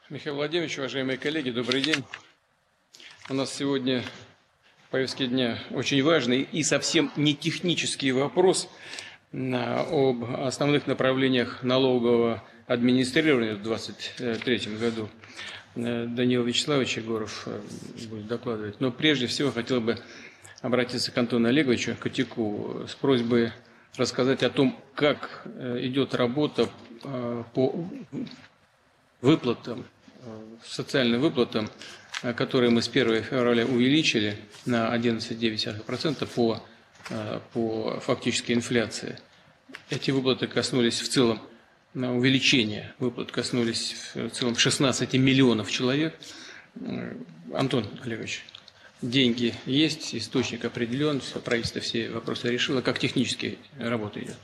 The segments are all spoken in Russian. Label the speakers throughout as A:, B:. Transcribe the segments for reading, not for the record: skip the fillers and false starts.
A: Михаил Владимирович, уважаемые коллеги, добрый день. У нас сегодня в повестке дня очень важный и совсем не технический вопрос об основных направлениях налогового администрирования в 2023 году. Даниил Вячеславович Егоров будет докладывать. Но прежде всего хотел бы обратиться к Антону Олеговичу Котяку с просьбой рассказать о том, как идет работа по выплатам, социальным выплатам, которые мы с 1 февраля увеличили на 11,9% по фактической инфляции. Эти выплаты коснулись в целом, увеличения выплат коснулись в целом 16 миллионов человек. Антон Олегович, деньги есть, источник определен, правительство все вопросы решило. Как технически работа идет?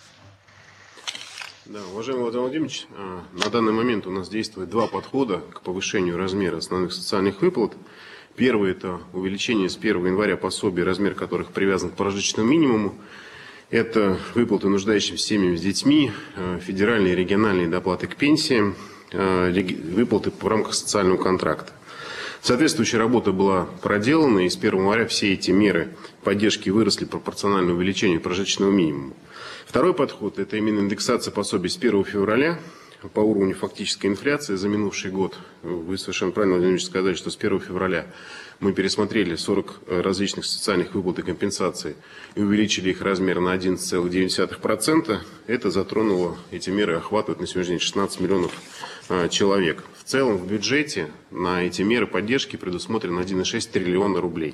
B: Да, уважаемый Владимир Владимирович, на данный момент у нас действует два подхода к повышению размера основных социальных выплат. Первый – это увеличение с 1 января пособий, размер которых привязан к прожиточному минимуму. Это выплаты нуждающимся семьям с детьми, федеральные и региональные доплаты к пенсиям, выплаты в рамках социального контракта. Соответствующая работа была проделана, и с 1 января все эти меры поддержки выросли пропорционально увеличению прожиточного минимума. Второй подход – это именно индексация пособий с 1 февраля по уровню фактической инфляции за минувший год. Вы совершенно правильно, Владимир Ильич, сказали, что с 1 февраля мы пересмотрели 40 различных социальных выплат и компенсаций и увеличили их размер на 11,9%. Это затронуло, эти меры охватывают на сегодняшний день 16 миллионов человек. В целом в бюджете на эти меры поддержки предусмотрено 1,6 триллиона рублей.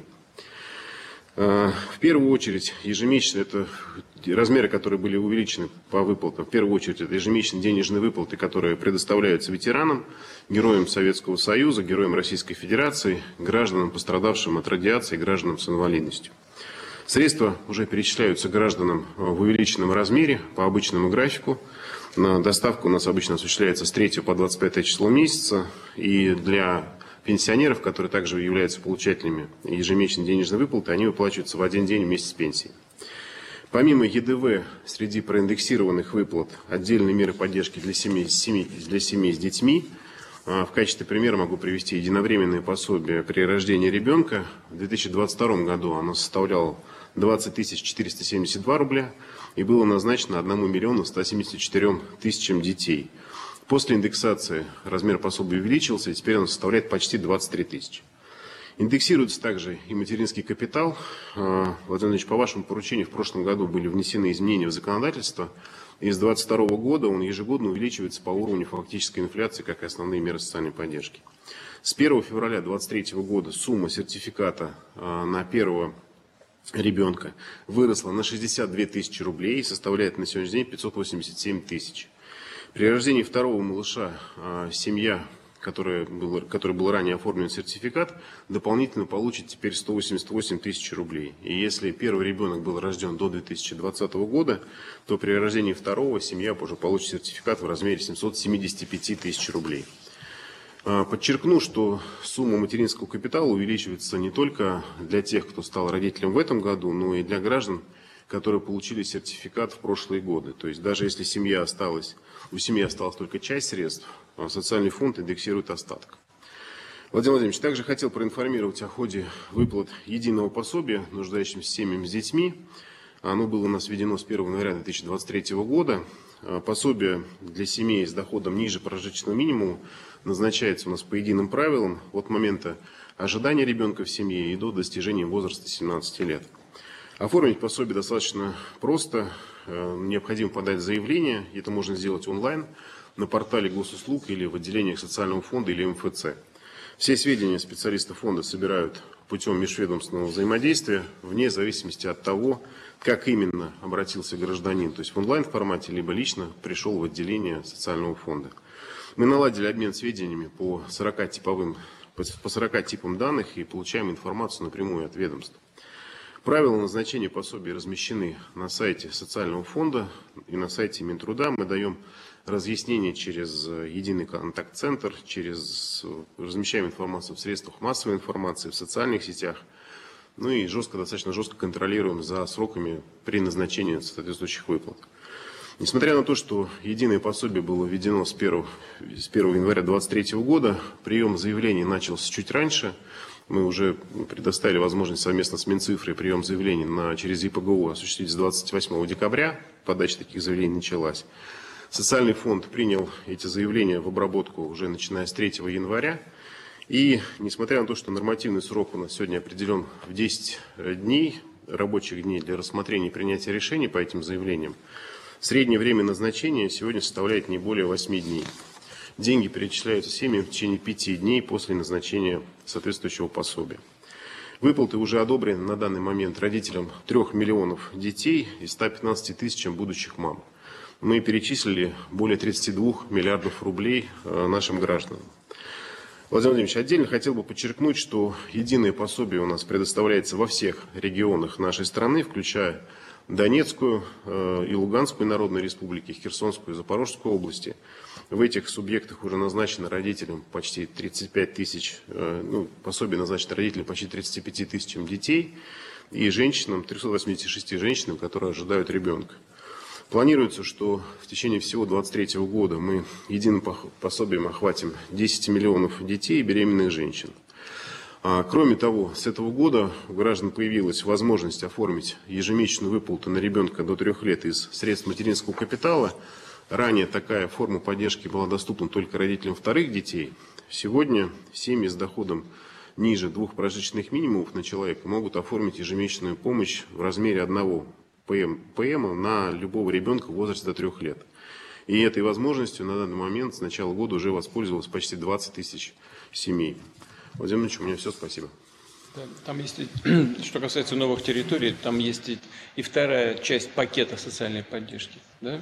B: В первую очередь, ежемесячно, это размеры, которые были увеличены по выплатам, в первую очередь, это ежемесячные денежные выплаты, которые предоставляются ветеранам, героям Советского Союза, героям Российской Федерации, гражданам, пострадавшим от радиации, гражданам с инвалидностью. Средства уже перечисляются гражданам в увеличенном размере по обычному графику. Доставка у нас обычно осуществляется с 3 по 25 число месяца, и для пенсионеров, которые также являются получателями ежемесячной денежной выплаты, они выплачиваются в один день вместе с пенсией. Помимо ЕДВ, среди проиндексированных выплат отдельные меры поддержки для семей с детьми. В качестве примера могу привести единовременное пособие при рождении ребенка. В 2022 году оно составляло 20 472 рубля и было назначено 1 миллиону 174 тысячам детей. После индексации размер пособия увеличился, и теперь он составляет почти 23 тысячи. Индексируется также и материнский капитал. Владимир Владимирович, по вашему поручению в прошлом году были внесены изменения в законодательство. И с 2022 года он ежегодно увеличивается по уровню фактической инфляции, как и основные меры социальной поддержки. С 1 февраля 2023 года сумма сертификата на первого ребенка выросла на 62 тысячи рублей и составляет на сегодняшний день 587 тысяч. При рождении второго малыша семья, который был ранее оформлен сертификат, дополнительно получит теперь 188 тысяч рублей. И если первый ребенок был рожден до 2020 года, то при рождении второго семья уже получит сертификат в размере 775 тысяч рублей. Подчеркну, что сумма материнского капитала увеличивается не только для тех, кто стал родителем в этом году, но и для граждан, которые получили сертификат в прошлые годы. То есть даже если у семьи осталась только часть средств, социальный фонд индексирует остаток. Владимир Владимирович, также хотел проинформировать о ходе выплат единого пособия нуждающимся семьям с детьми. Оно было у нас введено с 1 января 2023 года. Пособие для семей с доходом ниже прожиточного минимума назначается у нас по единым правилам от момента ожидания ребенка в семье и до достижения возраста 17 лет. Оформить пособие достаточно просто. Необходимо подать заявление. Это можно сделать онлайн на портале госуслуг или в отделениях социального фонда или МФЦ. Все сведения специалисты фонда собирают путем межведомственного взаимодействия, вне зависимости от того, как именно обратился гражданин, то есть в онлайн-формате, либо лично пришел в отделение социального фонда. Мы наладили обмен сведениями по 40 типам данных и получаем информацию напрямую от ведомств. Правила назначения пособий размещены на сайте социального фонда и на сайте Минтруда. Мы даем разъяснение через единый контакт-центр, размещаем информацию в средствах массовой информации, в социальных сетях. Ну и достаточно жестко контролируем за сроками при назначении соответствующих выплат. Несмотря на то, что единое пособие было введено с 1 января 2023 года, прием заявлений начался чуть раньше. Мы уже предоставили возможность совместно с Минцифрой прием заявлений через ЕПГУ осуществить с 28 декабря. Подача таких заявлений началась. Социальный фонд принял эти заявления в обработку уже начиная с 3 января. И несмотря на то, что нормативный срок у нас сегодня определен в 10 дней, рабочих дней для рассмотрения и принятия решений по этим заявлениям, среднее время назначения сегодня составляет не более 8 дней. Деньги перечисляются семьям в течение 5 дней после назначения соответствующего пособия. Выплаты уже одобрены на данный момент родителям 3 миллионов детей и 115 тысячам будущих мам. Мы перечислили более 32 миллиардов рублей нашим гражданам. Владимир Владимирович, отдельно хотел бы подчеркнуть, что единое пособие у нас предоставляется во всех регионах нашей страны, включая Донецкую и Луганскую народные республики, Херсонскую и Запорожскую области. В этих субъектах уже назначено родителям почти 35 тысяч, пособие назначено родителям почти 35 тысячам детей и женщинам, 386 женщинам, которые ожидают ребенка. Планируется, что в течение всего 2023 года мы единым пособием охватим 10 миллионов детей и беременных женщин. Кроме того, с этого года у граждан появилась возможность оформить ежемесячную выплату на ребенка до 3 лет из средств материнского капитала. Ранее такая форма поддержки была доступна только родителям вторых детей. Сегодня семьи с доходом ниже 2 прожиточных минимумов на человека могут оформить ежемесячную помощь в размере 1 ПМ на любого ребенка в возрасте до 3 лет. И этой возможностью на данный момент с начала года уже воспользовалось почти 20 тысяч семей. Владимир Ильич, у меня все, спасибо.
A: Там есть, что касается новых территорий, там есть и вторая часть пакета социальной поддержки, да?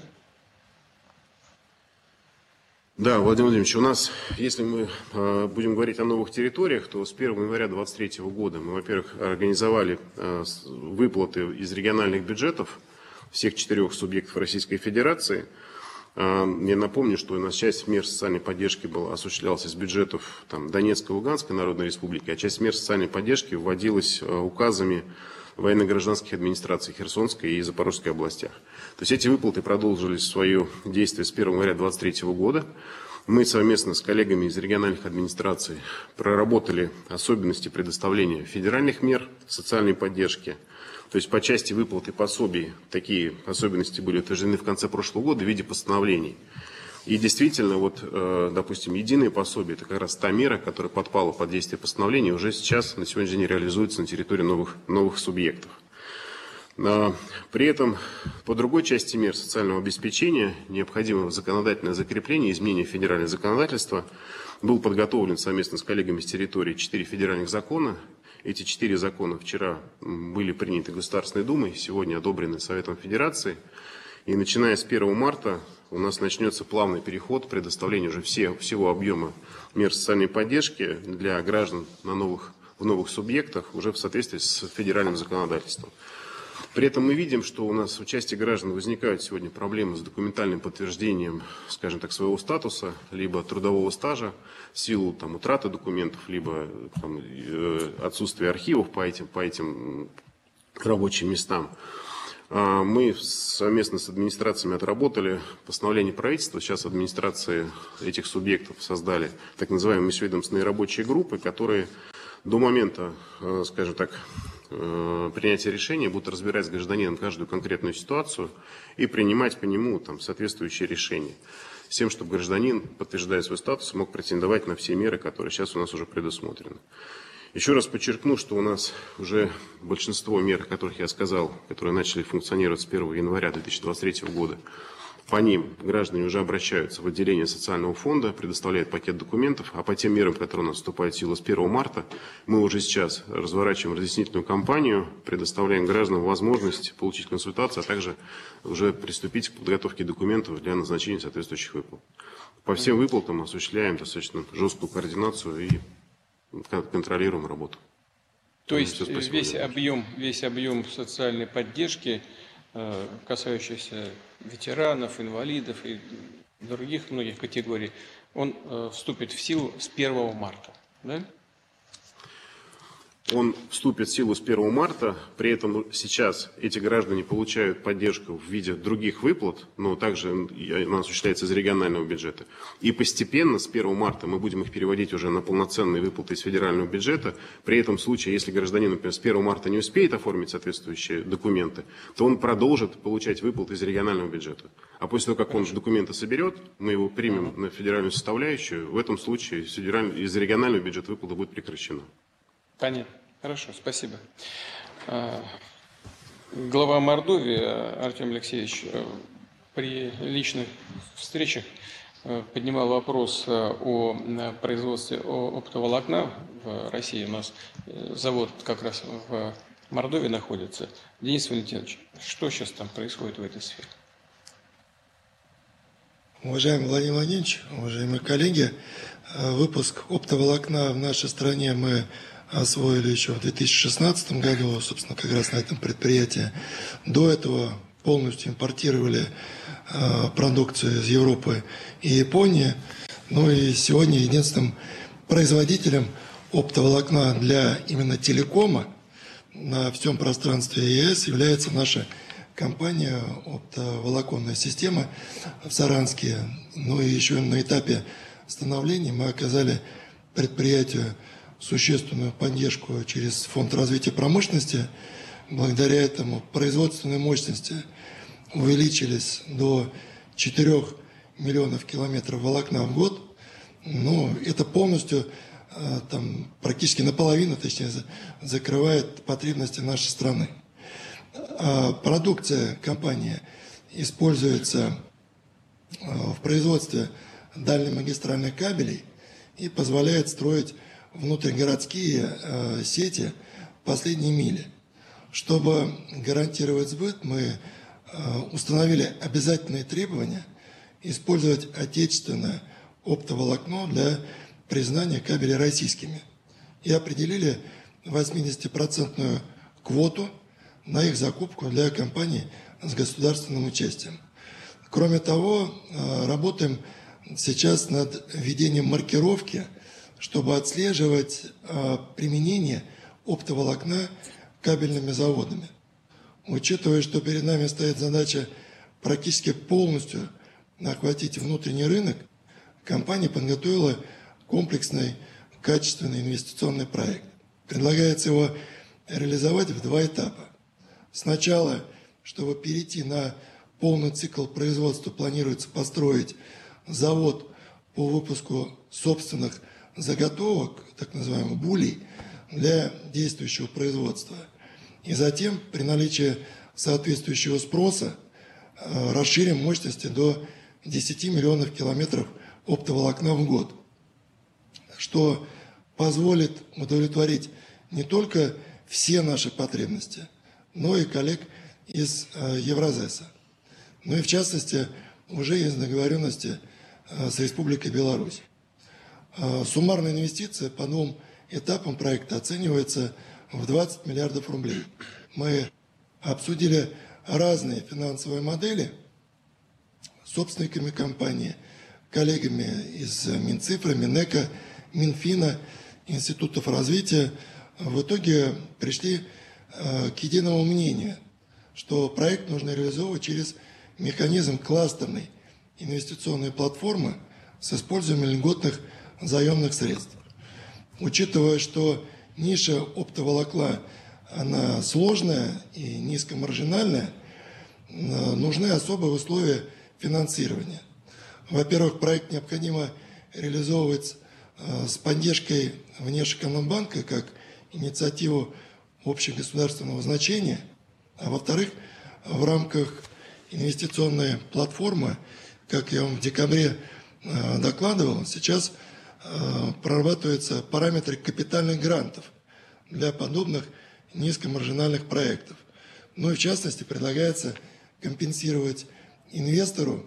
B: Да, Владимир Владимирович, у нас, если мы будем говорить о новых территориях, то с 1 января 2023 года мы, во-первых, организовали выплаты из региональных бюджетов всех 4 субъектов Российской Федерации. Я напомню, что у нас часть мер социальной поддержки осуществлялась из бюджетов Донецкой и Луганской народной республики, а часть мер социальной поддержки вводилась указами военно-гражданских администраций Херсонской и Запорожской областях. То есть эти выплаты продолжились свое действие с 1 января 2023 года. Мы совместно с коллегами из региональных администраций проработали особенности предоставления федеральных мер социальной поддержки. То есть по части выплаты пособий такие особенности были утверждены в конце прошлого года в виде постановлений. И действительно, допустим, единое пособие – это как раз та мера, которая подпала под действие постановления, уже сейчас, на сегодняшний день, реализуется на территории новых субъектов. При этом по другой части мер социального обеспечения необходимого законодательное закрепление, изменение федерального законодательства был подготовлен совместно с коллегами с территории 4 федеральных закона. Эти 4 закона вчера были приняты Государственной Думой, сегодня одобрены Советом Федерации. И начиная с 1 марта у нас начнется плавный переход, предоставление уже всего объема мер социальной поддержки для граждан в новых субъектах уже в соответствии с федеральным законодательством. При этом мы видим, что у нас у части граждан возникают сегодня проблемы с документальным подтверждением, скажем так, своего статуса, либо трудового стажа в силу утраты документов, либо отсутствия архивов по этим рабочим местам. Мы совместно с администрациями отработали постановление правительства. Сейчас администрации этих субъектов создали так называемые межведомственные рабочие группы, которые до момента, скажем так, принятия решения будут разбирать с гражданином каждую конкретную ситуацию и принимать по нему соответствующие решения. С тем, чтобы гражданин, подтверждая свой статус, мог претендовать на все меры, которые сейчас у нас уже предусмотрены. Еще раз подчеркну, что у нас уже большинство мер, о которых я сказал, которые начали функционировать с 1 января 2023 года, по ним граждане уже обращаются в отделение социального фонда, предоставляют пакет документов, а по тем мерам, которые у нас вступают в силу с 1 марта, мы уже сейчас разворачиваем разъяснительную кампанию, предоставляем гражданам возможность получить консультацию, а также уже приступить к подготовке документов для назначения соответствующих выплат. По всем выплатам осуществляем достаточно жесткую координацию и контролируем работу.
A: То есть весь объем социальной поддержки, касающийся ветеранов, инвалидов и других многих категорий, он вступит в силу с 1 марта, да?
B: Он вступит в силу с 1 марта, при этом сейчас эти граждане получают поддержку в виде других выплат, но также она осуществляется из регионального бюджета. И постепенно с 1 марта мы будем их переводить уже на полноценные выплаты из федерального бюджета. При этом случае, если гражданин, например, с 1 марта не успеет оформить соответствующие документы, то он продолжит получать выплаты из регионального бюджета. А после того, как он документы соберет, мы его примем на федеральную составляющую, в этом случае из регионального бюджета выплата будет прекращена.
A: Понятно. Хорошо, спасибо. Глава Мордовии Артем Алексеевич при личных встречах поднимал вопрос о производстве оптоволокна в России. У нас завод как раз в Мордовии находится. Денис Валентинович, что сейчас там происходит в этой сфере?
C: Уважаемый Владимир Владимирович, уважаемые коллеги, выпуск оптоволокна в нашей стране мы освоили еще в 2016 году, собственно, как раз на этом предприятии. До этого полностью импортировали продукцию из Европы и Японии. Ну и сегодня единственным производителем оптоволокна для именно телекома на всем пространстве ЕС является наша компания «Оптоволоконная система» в Саранске. Ну и еще на этапе становления мы оказали предприятию существенную поддержку через Фонд развития промышленности. Благодаря этому производственные мощности увеличились до 4 миллионов километров волокна в год. Но это полностью, практически наполовину, точнее, закрывает потребности нашей страны. Продукция компании используется в производстве дальнемагистральных кабелей и позволяет строить внутригородские сети последней мили. Чтобы гарантировать сбыт, мы установили обязательные требования использовать отечественное оптоволокно для признания кабелей российскими и определили 80% квоту на их закупку для компаний с государственным участием. Кроме того, работаем сейчас над введением маркировки, чтобы отслеживать применение оптоволокна кабельными заводами. Учитывая, что перед нами стоит задача практически полностью охватить внутренний рынок, компания подготовила комплексный, качественный инвестиционный проект. Предлагается его реализовать в 2 этапа. Сначала, чтобы перейти на полный цикл производства, планируется построить завод по выпуску собственных заготовок, так называемых булей, для действующего производства. И затем, при наличии соответствующего спроса, расширим мощности до 10 миллионов километров оптоволокна в год, что позволит удовлетворить не только все наши потребности, но и коллег из Евразеса. Ну и в частности, уже есть договоренности с Республикой Беларусь. Суммарная инвестиция по 2 этапам проекта оценивается в 20 миллиардов рублей. Мы обсудили разные финансовые модели с собственниками компании, коллегами из Минцифры, Минэко, Минфина, институтов развития. В итоге пришли к единому мнению, что проект нужно реализовывать через механизм кластерной инвестиционной платформы с использованием льготных заемных средств. Учитывая, что ниша оптоволокна, она сложная и низкомаржинальная, нужны особые условия финансирования. Во-первых, проект необходимо реализовывать с поддержкой Внешэкономбанка как инициативу общегосударственного значения, а во-вторых, в рамках инвестиционной платформы, как я вам в декабре докладывал, сейчас прорабатываются параметры капитальных грантов для подобных низкомаржинальных проектов. Ну и в частности предлагается компенсировать инвестору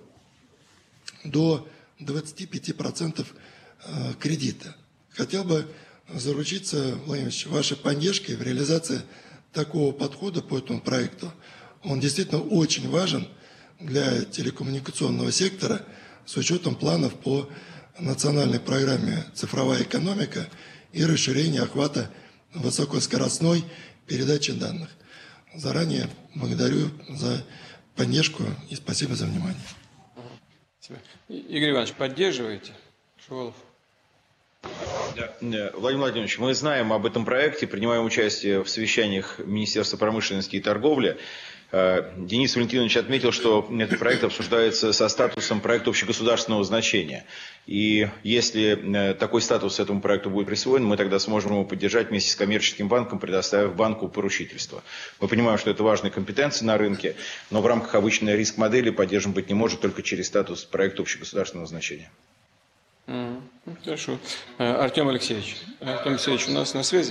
C: до 25% кредита. Хотел бы заручиться, Владимир Ильич, вашей поддержкой в реализации такого подхода по этому проекту. Он действительно очень важен для телекоммуникационного сектора с учетом планов по национальной программе «Цифровая экономика» и расширение охвата высокоскоростной передачи данных. Заранее благодарю за поддержку и спасибо за внимание.
A: Спасибо. Игорь Иванович, поддерживаете? Шувалов.
D: Владимир Владимирович, мы знаем об этом проекте, принимаем участие в совещаниях Министерства промышленности и торговли. Денис Валентинович отметил, что этот проект обсуждается со статусом проекта общегосударственного значения. И если такой статус этому проекту будет присвоен, мы тогда сможем его поддержать вместе с коммерческим банком, предоставив банку поручительство. Мы понимаем, что это важные компетенции на рынке, но в рамках обычной риск-модели поддержан быть не может только через статус проекта общегосударственного значения.
A: Хорошо. Артем Алексеевич. Артем Алексеевич у нас на связи?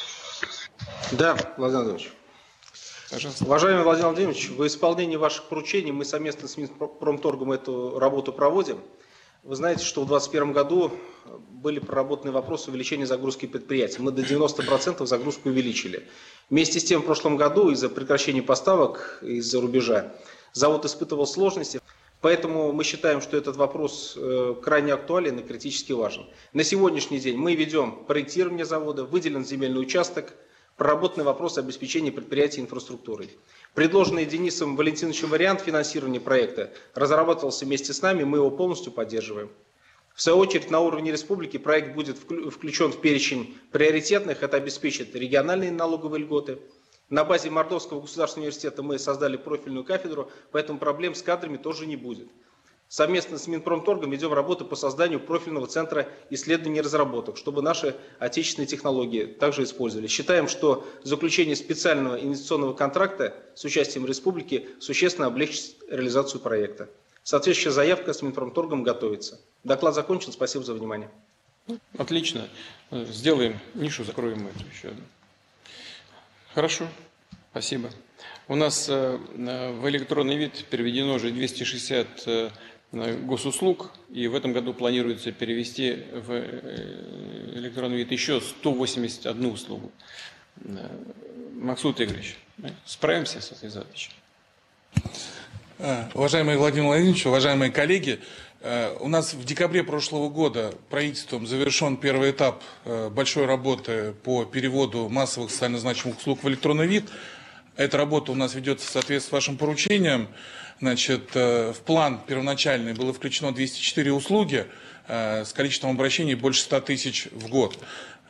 E: Да, Владимир Владимирович.
A: Пожалуйста.
E: Уважаемый Владимир Владимирович, в исполнении ваших поручений мы совместно с Минпромторгом эту работу проводим. Вы знаете, что в 2021 году были проработаны вопросы увеличения загрузки предприятий. Мы до 90% загрузку увеличили. Вместе с тем в прошлом году из-за прекращения поставок из-за рубежа завод испытывал сложности. Поэтому мы считаем, что этот вопрос крайне актуален и критически важен. На сегодняшний день мы ведем проектирование завода, выделен земельный участок, проработаны вопросы обеспечения предприятий инфраструктурой. Предложенный Денисом Валентиновичем вариант финансирования проекта разрабатывался вместе с нами, мы его полностью поддерживаем. В свою очередь, на уровне республики проект будет включен в перечень приоритетных, это обеспечит региональные налоговые льготы. На базе Мордовского государственного университета мы создали профильную кафедру, поэтому проблем с кадрами тоже не будет. Совместно с Минпромторгом ведем работу по созданию профильного центра исследований и разработок, чтобы наши отечественные технологии также использовали. Считаем, что заключение специального инвестиционного контракта с участием республики существенно облегчит реализацию проекта. Соответствующая заявка с Минпромторгом готовится. Доклад закончен. Спасибо за внимание.
A: Отлично. Сделаем нишу, закроем эту еще одну. Хорошо. Спасибо. У нас в электронный вид переведено уже 260 госуслуг, и в этом году планируется перевести в электронный вид еще 181 услугу. Максут Игоревич, справимся с этой задачей?
F: Уважаемый Владимир Владимирович, уважаемые коллеги, у нас в декабре прошлого года правительством завершен первый этап большой работы по переводу массовых социально значимых услуг в электронный вид. Эта работа у нас ведется в соответствии с вашим поручением. Значит, в план первоначальный было включено 204 услуги с количеством обращений больше 100 тысяч в год.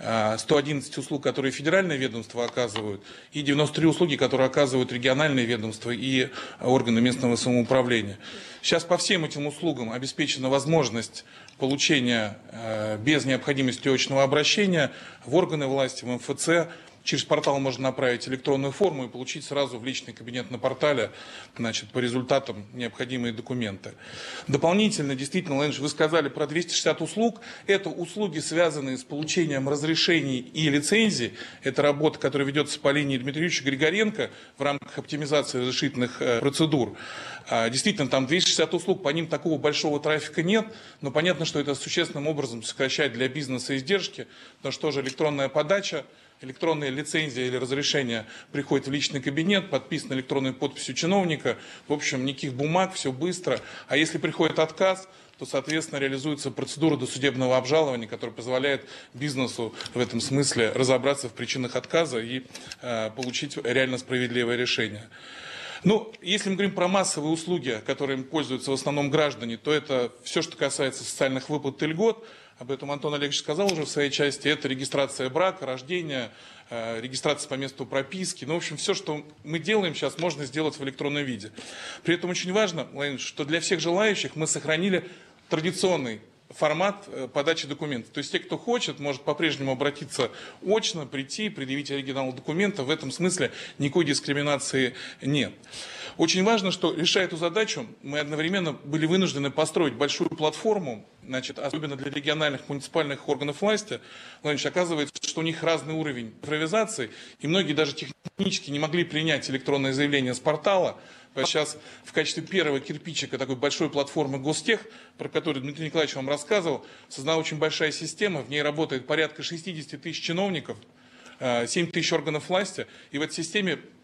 F: 111 услуг, которые федеральные ведомства оказывают, и 93 услуги, которые оказывают региональные ведомства и органы местного самоуправления. Сейчас по всем этим услугам обеспечена возможность получения без необходимости очного обращения в органы власти, в МФЦ. Через портал можно направить электронную форму и получить сразу в личный кабинет на портале, значит, по результатам необходимые документы. Дополнительно, действительно, Владимир, вы сказали про 260 услуг. Это услуги, связанные с получением разрешений и лицензий. Это работа, которая ведется по линии Дмитрия Юрьевича Григоренко в рамках оптимизации разрешительных процедур. Действительно, там 260 услуг, по ним такого большого трафика нет, но понятно, что это существенным образом сокращает для бизнеса издержки, потому что тоже электронная подача, электронная лицензия или разрешение приходит в личный кабинет, подписано электронной подписью чиновника, в общем, никаких бумаг, все быстро. А если приходит отказ, то, соответственно, реализуется процедура досудебного обжалования, которая позволяет бизнесу в этом смысле разобраться в причинах отказа и получить реально справедливое решение. Ну, если мы говорим про массовые услуги, которыми пользуются в основном граждане, то это все, что касается социальных выплат и льгот. Об этом Антон Олегович сказал уже в своей части. Это регистрация брака, рождения, регистрация по месту прописки. Ну, в общем, все, что мы делаем сейчас, можно сделать в электронном виде. При этом очень важно, Владимир, что для всех желающих мы сохранили традиционный формат подачи документов. То есть те, кто хочет, может по-прежнему обратиться очно, прийти, предъявить оригинал документа. В этом смысле никакой дискриминации нет. Очень важно, что, решая эту задачу, мы одновременно были вынуждены построить большую платформу, значит, особенно для региональных муниципальных органов власти. Значит, оказывается, что у них разный уровень цифровизации, и многие даже технически не могли принять электронное заявление с портала. Сейчас в качестве первого кирпичика такой большой платформы Гостех, про которую Дмитрий Николаевич вам рассказывал, создана очень большая система, в ней работает порядка 60 тысяч чиновников, 7 тысяч органов власти, и в этой системе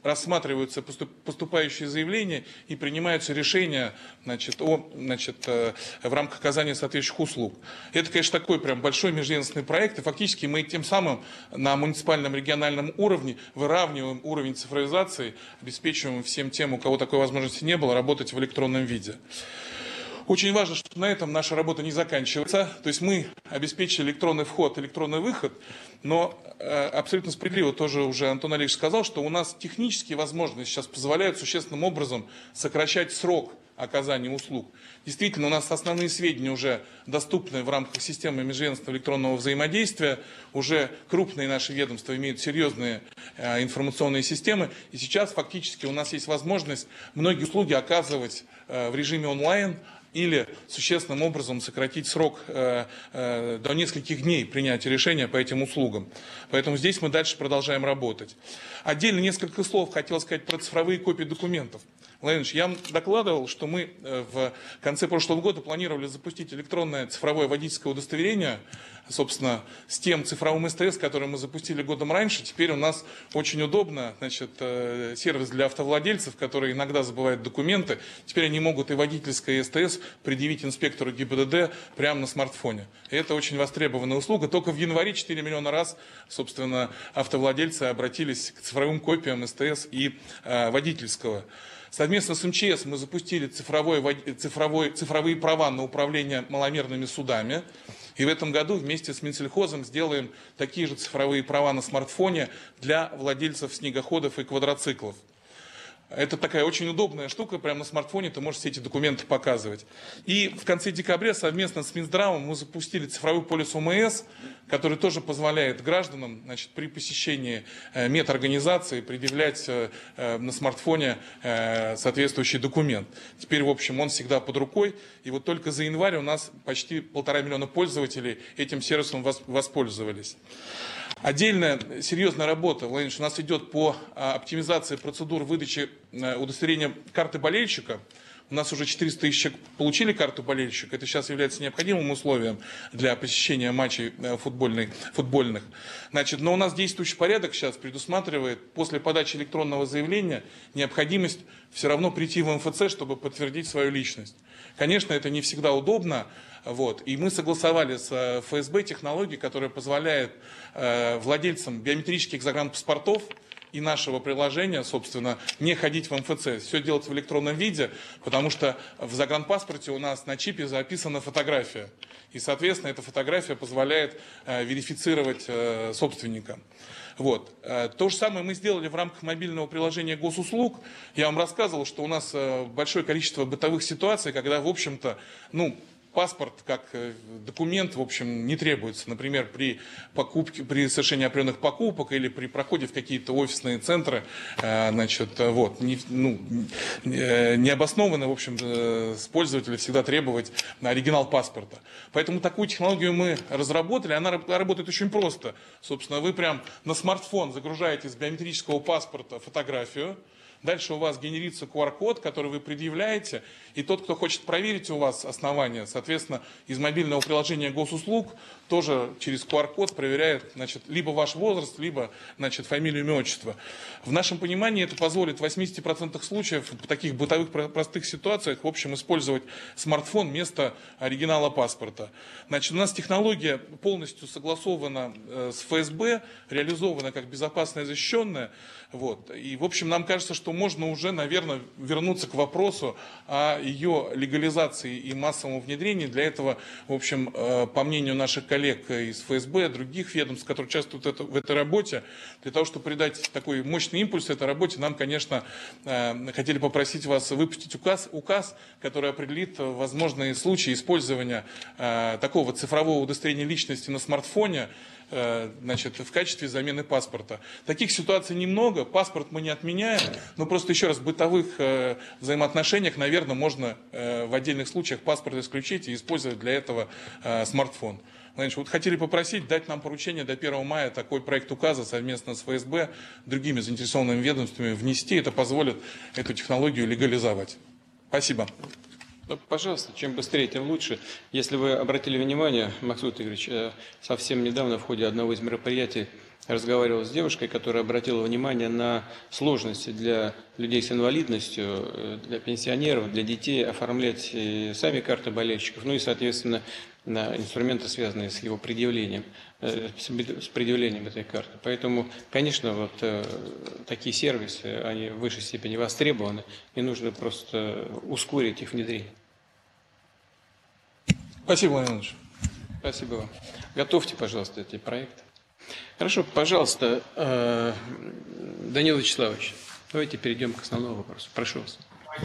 F: рассматриваются поступающие заявления и принимаются решения в рамках оказания соответствующих услуг. Это, конечно, такой прям большой межведомственный проект, и фактически мы тем самым на муниципальном региональном уровне выравниваем уровень цифровизации, обеспечиваем всем тем, у кого такой возможности не было, работать в электронном виде. Очень важно, что на этом наша работа не заканчивается. То есть мы обеспечили электронный вход, электронный выход, но абсолютно справедливо тоже уже Антон Олегович сказал, что у нас технические возможности сейчас позволяют существенным образом сокращать срок оказания услуг. Действительно, у нас основные сведения уже доступны в рамках системы межведомственного электронного взаимодействия. Уже крупные наши ведомства имеют серьезные информационные системы. И сейчас фактически у нас есть возможность многие услуги оказывать в режиме онлайн, или существенным образом сократить срок до нескольких дней принятия решения по этим услугам. Поэтому здесь мы дальше продолжаем работать. Отдельно несколько слов хотел сказать про цифровые копии документов. Владимир Ильич, я вам докладывал, что мы в конце прошлого года планировали запустить электронное цифровое водительское удостоверение, собственно, с тем цифровым СТС, который мы запустили годом раньше. Теперь у нас очень удобно, сервис для автовладельцев, которые иногда забывают документы. Теперь они могут и водительское СТС предъявить инспектору ГИБДД прямо на смартфоне. И это очень востребованная услуга. Только в январе 4 миллиона раз, собственно, автовладельцы обратились к цифровым копиям СТС и водительского. Совместно с МЧС мы запустили цифровые права на управление маломерными судами. И в этом году вместе с Минсельхозом сделаем такие же цифровые права на смартфоне для владельцев снегоходов и квадроциклов. Это такая очень удобная штука, прямо на смартфоне ты можешь все эти документы показывать. И в конце декабря совместно с Минздравом мы запустили цифровой полис ОМС, который тоже позволяет гражданам при посещении медорганизации предъявлять на смартфоне соответствующий документ. Теперь, в общем, он всегда под рукой. И вот только за январь у нас почти 1,5 миллиона пользователей этим сервисом воспользовались. Отдельная серьезная работа, Владимир Ильич, у нас идет по оптимизации процедур выдачи удостоверения карты болельщика. У нас уже 400 тысяч человек получили карту болельщика. Это сейчас является необходимым условием для посещения матчей футбольных. Но у нас действующий порядок сейчас предусматривает после подачи электронного заявления необходимость все равно прийти в МФЦ, чтобы подтвердить свою личность. Конечно, это не всегда удобно. И мы согласовали с ФСБ технологию, которая позволяет владельцам биометрических загранпаспортов и нашего приложения, собственно, не ходить в МФЦ, все делать в электронном виде, потому что в загранпаспорте у нас на чипе записана фотография. И, соответственно, эта фотография позволяет верифицировать собственника. То же самое мы сделали в рамках мобильного приложения госуслуг. Я вам рассказывал, что у нас большое количество бытовых ситуаций, когда, в общем-то, паспорт как документ, в общем, не требуется. Например, при совершении определенных покупок или при проходе в какие-то офисные центры, необоснованно, в общем, с пользователя всегда требовать оригинал паспорта. Поэтому такую технологию мы разработали. Она работает очень просто. Собственно, вы прям на смартфон загружаете с биометрического паспорта фотографию. Дальше у вас генерится QR-код, который вы предъявляете, и тот, кто хочет проверить у вас основания, соответственно, из мобильного приложения госуслуг тоже через QR-код проверяет, либо ваш возраст, либо, фамилию, имя, отчество. В нашем понимании это позволит в 80% случаев в таких бытовых простых ситуациях, в общем, использовать смартфон вместо оригинала паспорта. У нас технология полностью согласована с ФСБ, реализована как безопасная и защищенная. И, в общем, нам кажется, что можно уже, наверное, вернуться к вопросу о ее легализации и массовом внедрении. Для этого, в общем, по мнению наших коллег из ФСБ, других ведомств, которые участвуют в этой работе, для того, чтобы придать такой мощный импульс этой работе, нам, конечно, хотели попросить вас выпустить указ, который определит возможные случаи использования такого цифрового удостоверения личности на смартфоне, в качестве замены паспорта. Таких ситуаций немного, паспорт мы не отменяем, но просто еще раз в бытовых взаимоотношениях, наверное, можно в отдельных случаях паспорт исключить и использовать для этого смартфон. Хотели попросить дать нам поручение до 1 мая такой проект указа совместно с ФСБ, другими заинтересованными ведомствами внести. Это позволит эту технологию легализовать. Спасибо.
A: Ну, пожалуйста, чем быстрее, тем лучше. Если вы обратили внимание, Максут Игоревич, совсем недавно в ходе одного из мероприятий разговаривал с девушкой, которая обратила внимание на сложности для людей с инвалидностью, для пенсионеров, для детей оформлять сами карты болельщиков, ну и, соответственно, на инструменты, связанные с его предъявлением, с предъявлением этой карты. Поэтому, конечно, вот такие сервисы, они в высшей степени востребованы, и нужно просто ускорить их внедрение.
F: Спасибо, Владимир Владимирович.
A: Спасибо вам. Готовьте, пожалуйста, эти проекты. Хорошо, пожалуйста, Данил Вячеславович, давайте перейдем к основному вопросу. Прошу вас.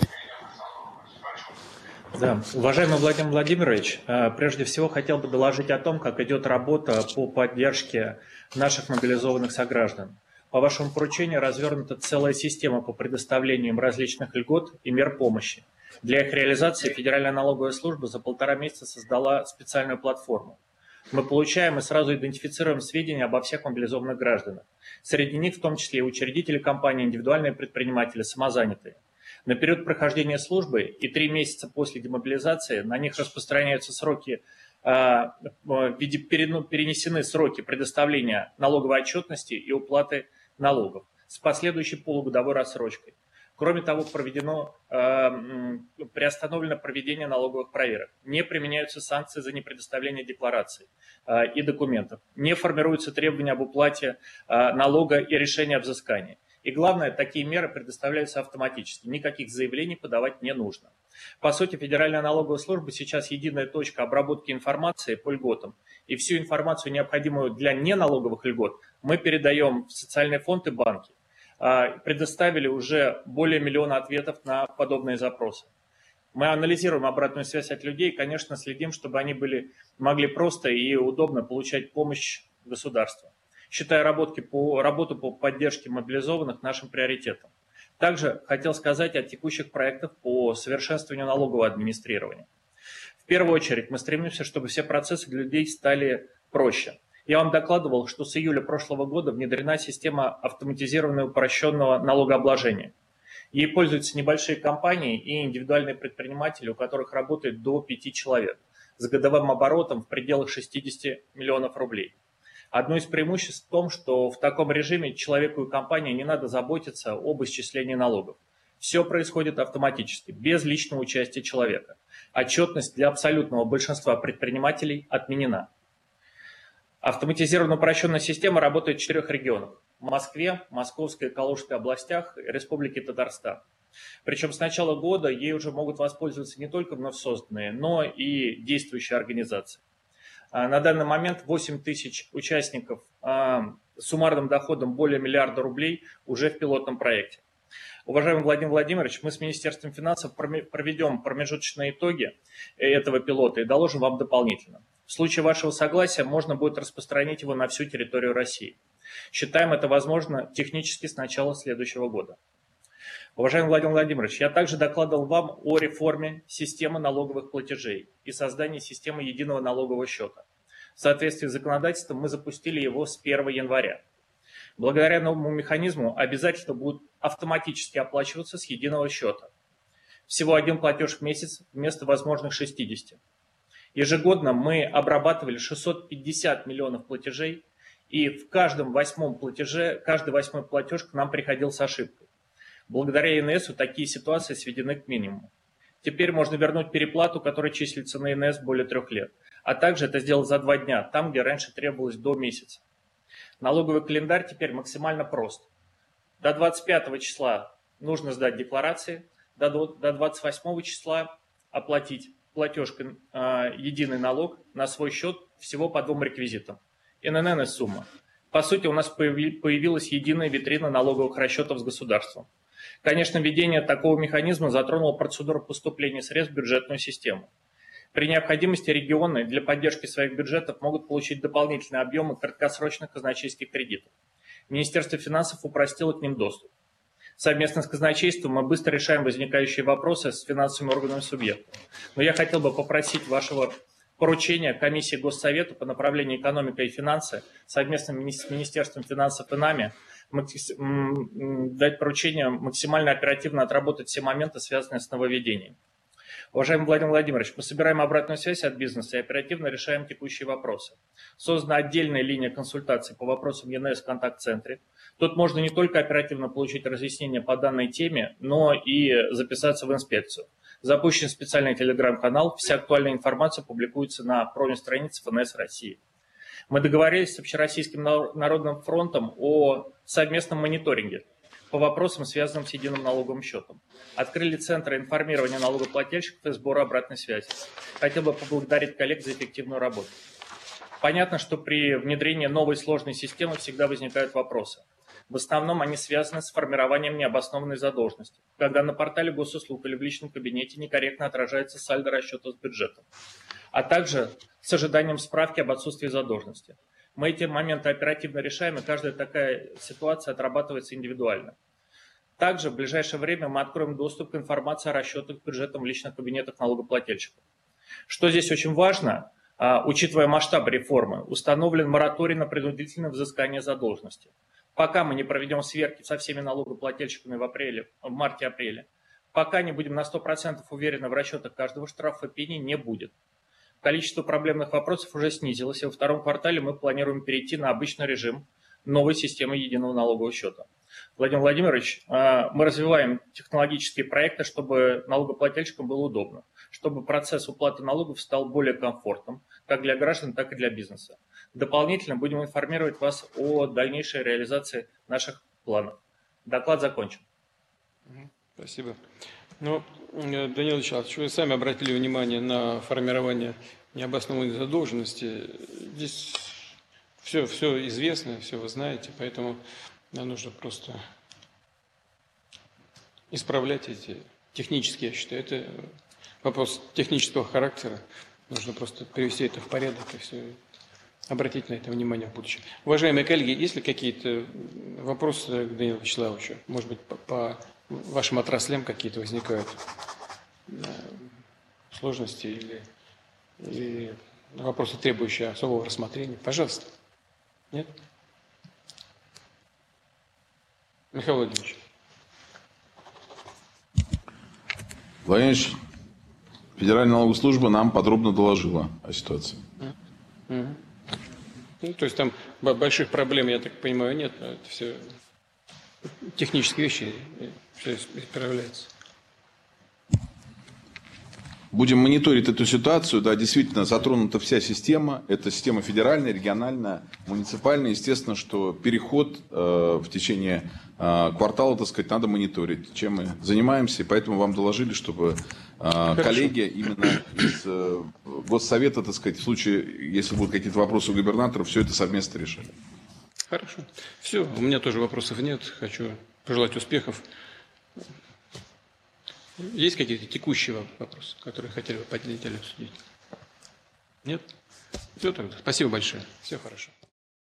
G: Да. Уважаемый Владимир Владимирович, прежде всего хотел бы доложить о том, как идет работа по поддержке наших мобилизованных сограждан. По вашему поручению развернута целая система по предоставлению им различных льгот и мер помощи. Для их реализации Федеральная налоговая служба за 1,5 месяца создала специальную платформу. Мы получаем и сразу идентифицируем сведения обо всех мобилизованных гражданах. Среди них в том числе и учредители компании, индивидуальные предприниматели, самозанятые. На период прохождения службы и 3 месяца после демобилизации на них распространяются сроки, перенесены сроки предоставления налоговой отчетности и уплаты налогов с последующей полугодовой рассрочкой. Кроме того, приостановлено проведение налоговых проверок. Не применяются санкции за непредоставление деклараций и документов. Не формируются требования об уплате налога и решения о взыскании. И главное, такие меры предоставляются автоматически. Никаких заявлений подавать не нужно. По сути, Федеральная налоговая служба сейчас единая точка обработки информации по льготам. И всю информацию, необходимую для неналоговых льгот, мы передаем в социальный фонд и банки. Предоставили уже более 1 миллиона ответов на подобные запросы. Мы анализируем обратную связь от людей и, конечно, следим, чтобы они могли просто и удобно получать помощь государства. Считая работу по поддержке мобилизованных нашим приоритетом. Также хотел сказать о текущих проектах по совершенствованию налогового администрирования. В первую очередь мы стремимся, чтобы все процессы для людей стали проще. Я вам докладывал, что с июля прошлого года внедрена система автоматизированного упрощенного налогообложения. Ей пользуются небольшие компании и индивидуальные предприниматели, у которых работает до 5 человек, с годовым оборотом в пределах 60 миллионов рублей. Одно из преимуществ в том, что в таком режиме человеку и компании не надо заботиться об исчислении налогов. Все происходит автоматически, без личного участия человека. Отчетность для абсолютного большинства предпринимателей отменена. Автоматизированная упрощенная система работает в 4 регионах. В Москве, Московской и Калужской областях, Республике Татарстан. Причем с начала года ей уже могут воспользоваться не только вновь созданные, но и действующие организации. На данный момент 8 тысяч участников с суммарным доходом более 1 миллиарда рублей уже в пилотном проекте. Уважаемый Владимир Владимирович, мы с Министерством финансов проведем промежуточные итоги этого пилота и доложим вам дополнительно. В случае вашего согласия можно будет распространить его на всю территорию России. Считаем это возможно технически с начала следующего года. Уважаемый Владимир Владимирович, я также докладывал вам о реформе системы налоговых платежей и создании системы единого налогового счета. В соответствии с законодательством мы запустили его с 1 января. Благодаря новому механизму обязательства будут автоматически оплачиваться с единого счета. Всего 1 платеж в месяц вместо возможных 60. Ежегодно мы обрабатывали 650 миллионов платежей, и в каждый 8-й платеж к нам приходил с ошибкой. Благодаря ИНСу такие ситуации сведены к минимуму. Теперь можно вернуть переплату, которая числится на ИНС более 3 лет, а также это сделать за 2 дня, там, где раньше требовалось до месяца. Налоговый календарь теперь максимально прост. До 25 числа нужно сдать декларации, до 28 числа оплатить платеж единый налог на свой счет всего по 2 реквизитам. ННН и сумма. По сути, у нас появилась единая витрина налоговых расчетов с государством. Конечно, введение такого механизма затронуло процедуру поступления средств в бюджетную систему. При необходимости регионы для поддержки своих бюджетов могут получить дополнительные объемы краткосрочных казначейских кредитов. Министерство финансов упростило к ним доступ. Совместно с казначейством мы быстро решаем возникающие вопросы с финансовыми органами субъекта. Но я хотел бы попросить вашего поручения комиссии Госсовета по направлению экономика и финансы совместно с Министерством финансов и нами дать поручение максимально оперативно отработать все моменты, связанные с нововведением. Уважаемый Владимир Владимирович, мы собираем обратную связь от бизнеса и оперативно решаем текущие вопросы. Создана отдельная линия консультаций по вопросам ЕНС в контакт-центре. Тут можно не только оперативно получить разъяснения по данной теме, но и записаться в инспекцию. Запущен специальный телеграм-канал, вся актуальная информация публикуется на промо-странице ФНС России. Мы договорились с Общероссийским народным фронтом о совместном мониторинге по вопросам, связанным с единым налоговым счетом. Открыли центры информирования налогоплательщиков и сбора обратной связи. Хотел бы поблагодарить коллег за эффективную работу. Понятно, что при внедрении новой сложной системы всегда возникают вопросы. В основном они связаны с формированием необоснованной задолженности, когда на портале госуслуг или в личном кабинете некорректно отражается сальдо расчета с бюджетом, а также с ожиданием справки об отсутствии задолженности. Мы эти моменты оперативно решаем, и каждая такая ситуация отрабатывается индивидуально. Также в ближайшее время мы откроем доступ к информации о расчетах бюджетом в личных кабинетах налогоплательщиков. Что здесь очень важно, учитывая масштаб реформы, установлен мораторий на принудительное взыскание задолженности. Пока мы не проведем сверки со всеми налогоплательщиками в марте-апреле, пока не будем на 100% уверены в расчетах каждого штрафа, пени не будет. Количество проблемных вопросов уже снизилось, и во втором квартале мы планируем перейти на обычный режим новой системы единого налогового счета. Владимир Владимирович, мы развиваем технологические проекты, чтобы налогоплательщикам было удобно, чтобы процесс уплаты налогов стал более комфортным, как для граждан, так и для бизнеса. Дополнительно будем информировать вас о дальнейшей реализации наших планов. Доклад закончен.
A: Спасибо. Ну, Даниил Вячеславович, вы сами обратили внимание на формирование необоснованной задолженности. Здесь все известно, все вы знаете, поэтому нам нужно просто исправлять эти технические, я считаю, это вопрос технического характера. Нужно просто привести это в порядок и все, обратить на это внимание в будущем. Уважаемые коллеги, есть ли какие-то вопросы к Даниилу Вячеславовичу? Может быть, по вашим отраслям какие-то возникают сложности или вопросы, требующие особого рассмотрения? Пожалуйста. Нет? Михаил Владимирович.
H: Владимирович, Федеральная налоговая служба нам подробно доложила о ситуации.
A: Ну, то есть там больших проблем, я так понимаю, нет. Это все технические вещи, все исправляется.
H: Будем мониторить эту ситуацию. Да, действительно, затронута вся система. Это система федеральная, региональная, муниципальная. Естественно, что переход в течение квартала, так сказать, надо мониторить, чем мы занимаемся. И поэтому вам доложили, чтобы коллеги именно из Госсовета, так сказать, в случае, если будут какие-то вопросы у губернаторов, все это совместно решили.
A: Хорошо. Все, у меня тоже вопросов нет. Хочу пожелать успехов. Есть какие-то текущие вопросы, которые хотели бы поднять или обсудить? Нет? Все тогда. Спасибо большое. Все хорошо.